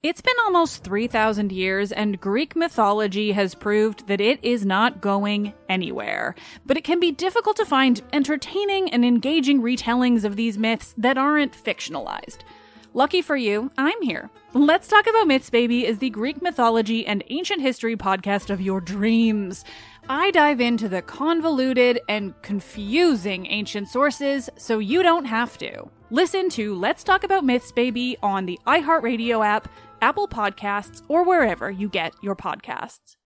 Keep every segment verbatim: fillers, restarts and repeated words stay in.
It's been almost three thousand years, and Greek mythology has proved that it is not going anywhere. But it can be difficult to find entertaining and engaging retellings of these myths that aren't fictionalized. Lucky for you, I'm here. Let's Talk About Myths, Baby is the Greek mythology and ancient history podcast of your dreams. I dive into the convoluted and confusing ancient sources so you don't have to. Listen to Let's Talk About Myths, Baby on the iHeartRadio app, Apple Podcasts, or wherever you get your podcasts.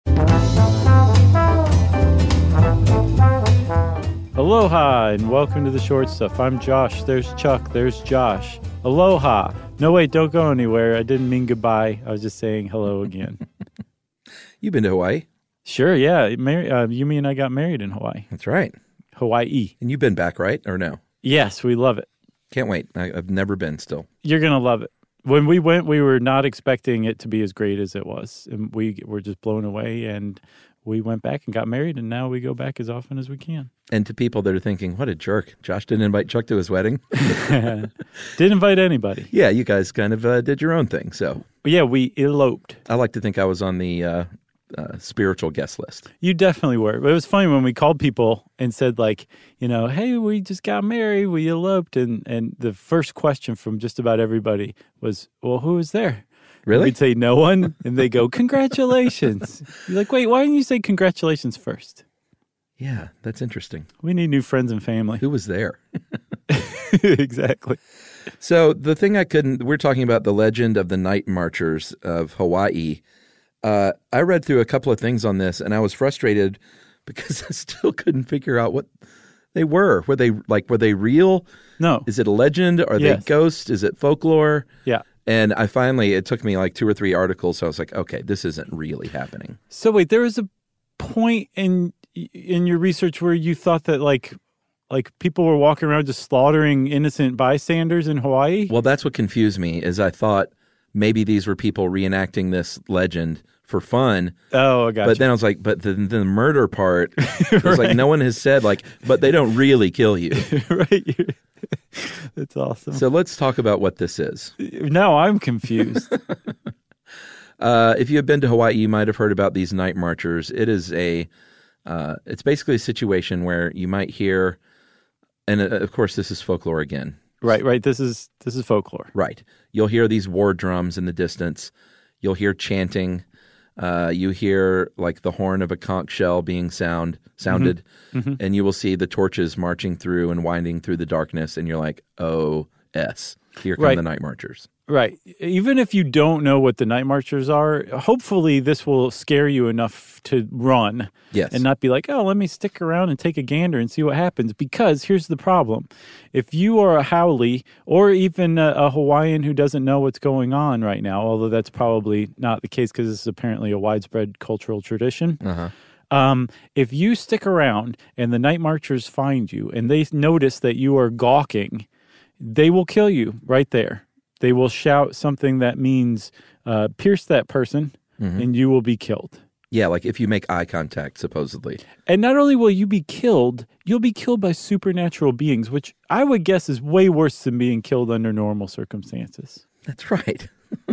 Aloha and welcome to the short stuff. I'm Josh. There's Chuck. There's Josh. Aloha. No, wait, don't go anywhere. I didn't mean goodbye. I was just saying hello again. You've been to Hawaii? Sure, yeah. Mar- uh, Yumi and I got married in Hawaii. That's right. Hawaii. And you've been back, right? Or no? Yes, we love it. Can't wait. I, I've never been still. You're going to love it. When we went, we were not expecting it to be as great as it was. And we were just blown away, and we went back and got married, and now we go back as often as we can. And to people that are thinking, what a jerk. Josh didn't invite Chuck to his wedding. Didn't invite anybody. Yeah, you guys kind of uh, did your own thing. So But yeah, we eloped. I like to think I was on the uh, uh, spiritual guest list. You definitely were. But it was funny when we called people and said, like, you know, hey, we just got married, we eloped. And, and the first question from just about everybody was, well, who was there? Really? We'd say no one, and they go, congratulations. You're like, wait, why didn't you say congratulations first? Yeah, that's interesting. We need new friends and family. Who was there? Exactly. So the thing I couldn't, we're talking about the legend of the night marchers of Hawaii. Uh, I read through a couple of things on this, and I was frustrated because I still couldn't figure out what they were. Were they like, were they real? No. Is it a legend? Are Yes. they ghosts? Is it folklore? Yeah. And I finally, it took me like two or three articles, so I was like, okay, this isn't really happening. So wait, there was a point in in your research where you thought that like like people were walking around just slaughtering innocent bystanders in Hawaii? Well, that's what confused me, is I thought maybe these were people reenacting this legend for fun. Oh, I got But you. then I was like, but the, the murder part, it was like no one has said like, but they don't really kill you. Right. That's awesome. So let's talk about what this is. Now I'm confused. Uh, if you have been to Hawaii, you might have heard about these night marchers. It is a, uh, it's basically a situation where you might hear, and uh, of course this is folklore again. Right, right. This is this is folklore. Right. You'll hear these war drums in the distance. You'll hear chanting. Uh, you hear like the horn of a conch shell being sound sounded, Mm-hmm. and you will see the torches marching through and winding through the darkness, and you're like, oh, S. Here come Right. the night marchers. Right. Even if you don't know what the night marchers are, hopefully this will scare you enough to run. Yes. And not be like, oh, let me stick around and take a gander and see what happens. Because here's the problem. If you are a haole or even a, a Hawaiian who doesn't know what's going on right now, although that's probably not the case because this is apparently a widespread cultural tradition. Uh-huh. Um, if you stick around and the night marchers find you and they notice that you are gawking, they will kill you right there. They will shout something that means uh, pierce that person, Mm-hmm. and you will be killed. Yeah, like if you make eye contact, supposedly. And not only will you be killed, you'll be killed by supernatural beings, which I would guess is way worse than being killed under normal circumstances. That's right.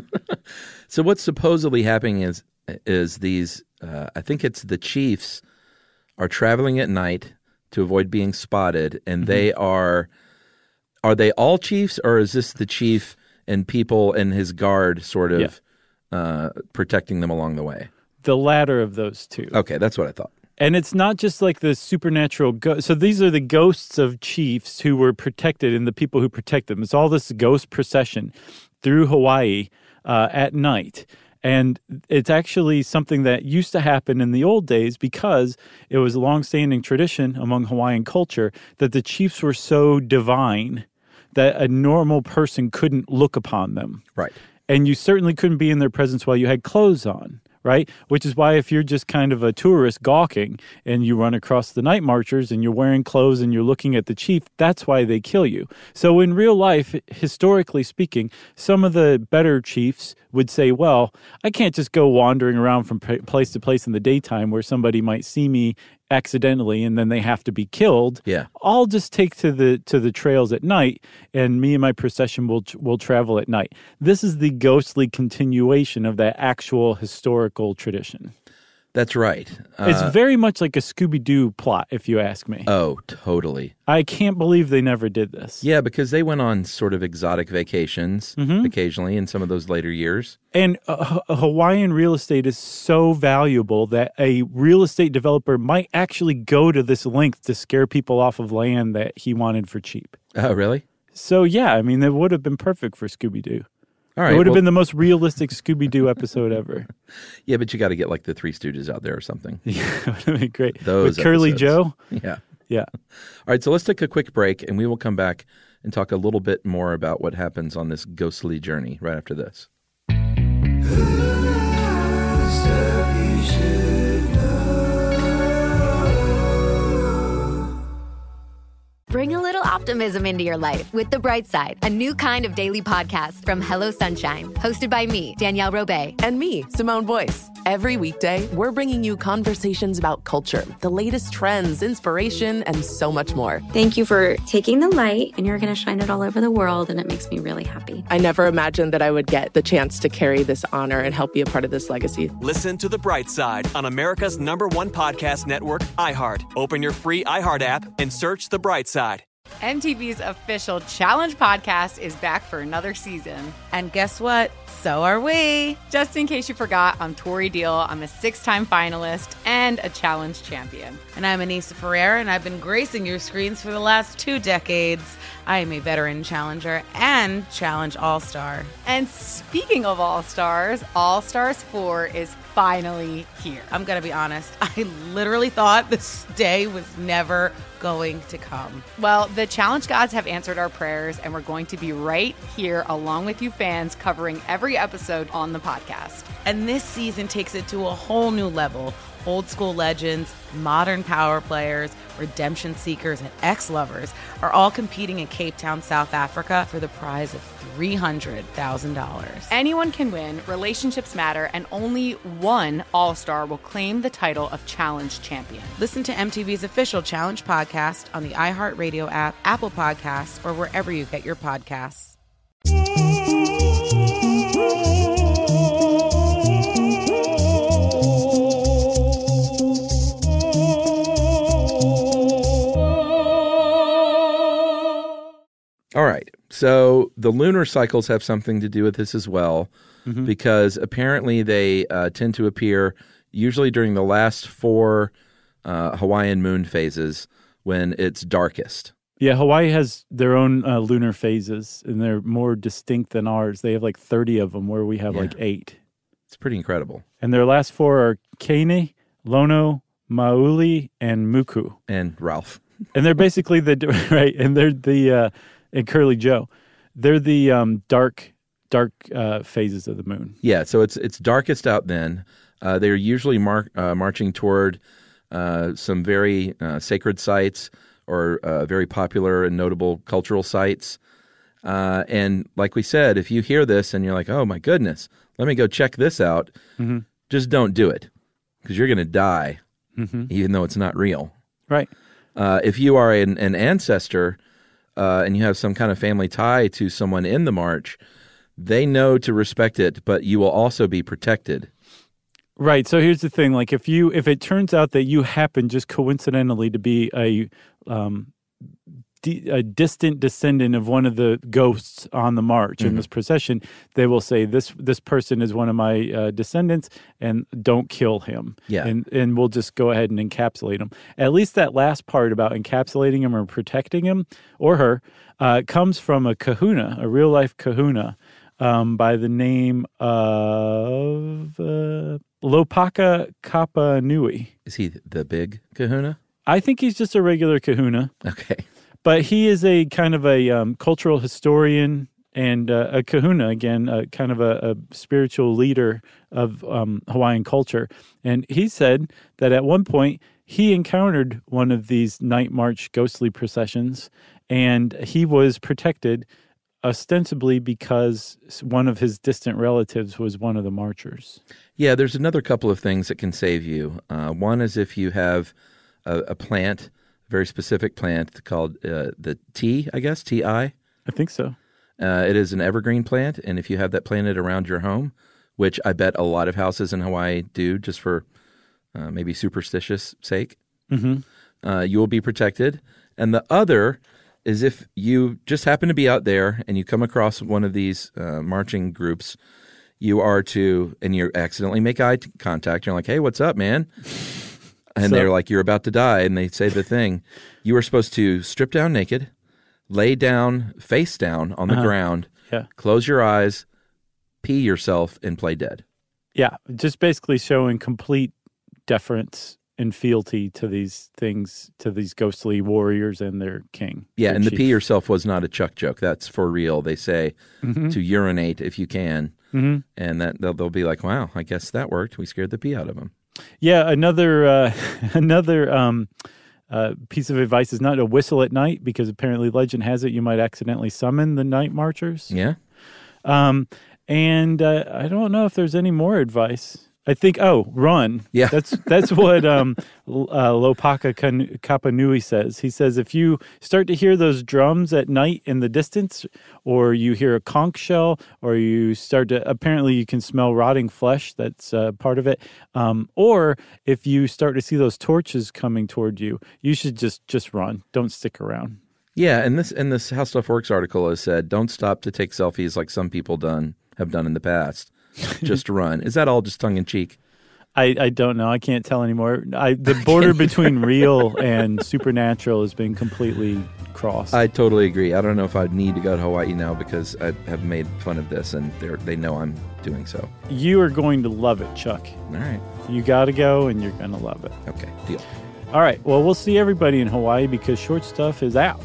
So what's supposedly happening is is these, uh, I think it's the chiefs are traveling at night to avoid being spotted, and Mm-hmm. they are, are they all chiefs, or is this the chief and people and his guard sort of Yeah. uh, protecting them along the way? The latter of those two. Okay, that's what I thought. And it's not just like the supernatural ghost. So these are the ghosts of chiefs who were protected and the people who protect them. It's all this ghost procession through Hawaii uh, at night. And it's actually something that used to happen in the old days because it was a longstanding tradition among Hawaiian culture that the chiefs were so divine that a normal person couldn't look upon them. Right. And you certainly couldn't be in their presence while you had clothes on, right? Which is why if you're just kind of a tourist gawking and you run across the night marchers and you're wearing clothes and you're looking at the chief, that's why they kill you. So in real life, historically speaking, some of the better chiefs would say, well, I can't just go wandering around from place to place in the daytime where somebody might see me accidentally and then they have to be killed. Yeah. I'll just take to the to the trails at night, and me and my procession will will travel at night. This is the ghostly continuation of that actual historical tradition. That's right. Uh, It's very much like a Scooby-Doo plot, if you ask me. oh, totally. I can't believe they never did this. Yeah, because they went on sort of exotic vacations Mm-hmm. occasionally in some of those later years. And uh, H- Hawaiian real estate is so valuable that a real estate developer might actually go to this length to scare people off of land that he wanted for cheap. Oh, really? So, yeah, I mean, it would have been perfect for Scooby-Doo. All right. It would have well- been the most realistic Scooby-Doo episode ever. Yeah, but you got to get like the Three Stooges out there or something. Yeah, it would have been great. Those With Curly episodes. Joe? Yeah. Yeah. All right, so let's take a quick break, and we will come back and talk a little bit more about what happens on this ghostly journey right after this. Bring a little optimism into your life with The Bright Side, a new kind of daily podcast from Hello Sunshine, hosted by me, Danielle Robay. And me, Simone Boyce. Every weekday, we're bringing you conversations about culture, the latest trends, inspiration, and so much more. Thank you for taking the light, and you're going to shine it all over the world, and it makes me really happy. I never imagined that I would get the chance to carry this honor and help be a part of this legacy. Listen to The Bright Side on America's number one podcast network, iHeart. Open your free iHeart app and search The Bright Side. M T V's official Challenge podcast is back for another season. And guess what? So are we. Just in case you forgot, I'm Tori Deal. I'm a six-time finalist and a Challenge champion. And I'm Anissa Ferreira, and I've been gracing your screens for the last two decades. I am a veteran challenger and Challenge All-Star. And speaking of All-Stars, All-Stars four is finally here. I'm going to be honest. I literally thought this day was never going to come. Well, the Challenge gods have answered our prayers, and we're going to be right here along with you fans covering every episode on the podcast. And this season takes it to a whole new level. Old school legends, modern power players, redemption seekers, and ex-lovers are all competing in Cape Town, South Africa for the prize of three hundred thousand dollars. Anyone can win, relationships matter, and only one All-Star will claim the title of Challenge champion. Listen to M T V's official Challenge podcast on the iHeartRadio app, Apple Podcasts, or wherever you get your podcasts. All right. So the lunar cycles have something to do with this as well, mm-hmm. because apparently they uh, tend to appear usually during the last four uh, Hawaiian moon phases when it's darkest. Yeah, Hawaii has their own uh, lunar phases, and they're more distinct than ours. They have like thirty of them, where we have Yeah. like eight. It's pretty incredible. And their last four are Kane, Lono, Mauli, and Muku. And Ralph. And they're basically the, right, and they're the, uh, and Curly Joe. They're the um, dark, dark uh, phases of the moon. Yeah, so it's it's darkest out then. Uh, they're usually mar- uh, marching toward uh, some very uh, sacred sites or uh, very popular and notable cultural sites. Uh, and like we said, if you hear this and you're like, oh my goodness, let me go check this out, mm-hmm. just don't do it because you're going to die, mm-hmm. even though it's not real. Right. Uh, if you are an, an ancestor uh, and you have some kind of family tie to someone in the march, they know to respect it, but you will also be protected. Right. So here's the thing: like, if you if it turns out that you happen just coincidentally to be a um, d- a distant descendant of one of the ghosts on the march Mm-hmm. in this procession, they will say this this person is one of my uh, descendants, and don't kill him. Yeah. And and we'll just go ahead and encapsulate him. At least that last part about encapsulating him or protecting him or her uh, comes from a kahuna, a real life kahuna. Um, by the name of uh, Lopaka Kapa Nui. Is he the big kahuna? I think he's just a regular kahuna, Okay. but he is a kind of a um, cultural historian and uh, a kahuna, again, uh, kind of a, a spiritual leader of um, Hawaiian culture. And he said that at one point he encountered one of these night march ghostly processions, and he was protected ostensibly because one of his distant relatives was one of the marchers. Yeah, there's another couple of things that can save you. Uh, one is if you have a, a plant, a very specific plant called uh, the T, I guess, T I. I think so. Uh, it is an evergreen plant, and if you have that planted around your home, which I bet a lot of houses in Hawaii do just for uh, maybe superstitious sake, mm-hmm. uh, you will be protected. And the other is if you just happen to be out there and you come across one of these uh, marching groups, you are to, and you accidentally make eye contact. You're like, hey, what's up, man? And so, they're like, you're about to die. And they say the thing. You are supposed to strip down naked, lay down, face down on the uh-huh. ground, yeah. close your eyes, pee yourself, and play dead. Yeah, just basically showing complete deference and fealty to these things, to these ghostly warriors and their king. Yeah, their and chief. the pee yourself was not a Chuck joke. That's for real. They say mm-hmm. to urinate if you can. Mm-hmm. And that they'll, they'll be like, wow, I guess that worked. We scared the pee out of them. Yeah, another uh, another um, uh, piece of advice is not to whistle at night, because apparently legend has it you might accidentally summon the night marchers. Yeah. Um, and uh, I don't know if there's any more advice. I think, oh, run. Yeah. That's that's what um, uh, Lopaka Kapanui says. He says if you start to hear those drums at night in the distance, or you hear a conch shell, or you start to, apparently you can smell rotting flesh, that's uh, part of it, um, or if you start to see those torches coming toward you, you should just, just run. Don't stick around. Yeah, and this and this How Stuff Works article has said, don't stop to take selfies like some people done have done in the past. Just run. Is that all just tongue in cheek? I, I don't know. I can't tell anymore. I, the border between real and supernatural has been completely crossed. I totally agree. I don't know if I'd need to go to Hawaii now because I have made fun of this and they they know I'm doing so. You are going to love it, Chuck. All right. You got to go and you're going to love it. Okay, deal. All right. Well, we'll see everybody in Hawaii because Short Stuff is out.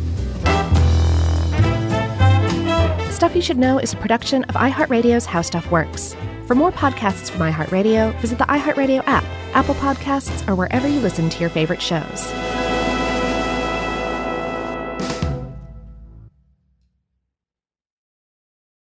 Stuff You Should Know is a production of iHeartRadio's How Stuff Works. For more podcasts from iHeartRadio, visit the iHeartRadio app, Apple Podcasts, or wherever you listen to your favorite shows.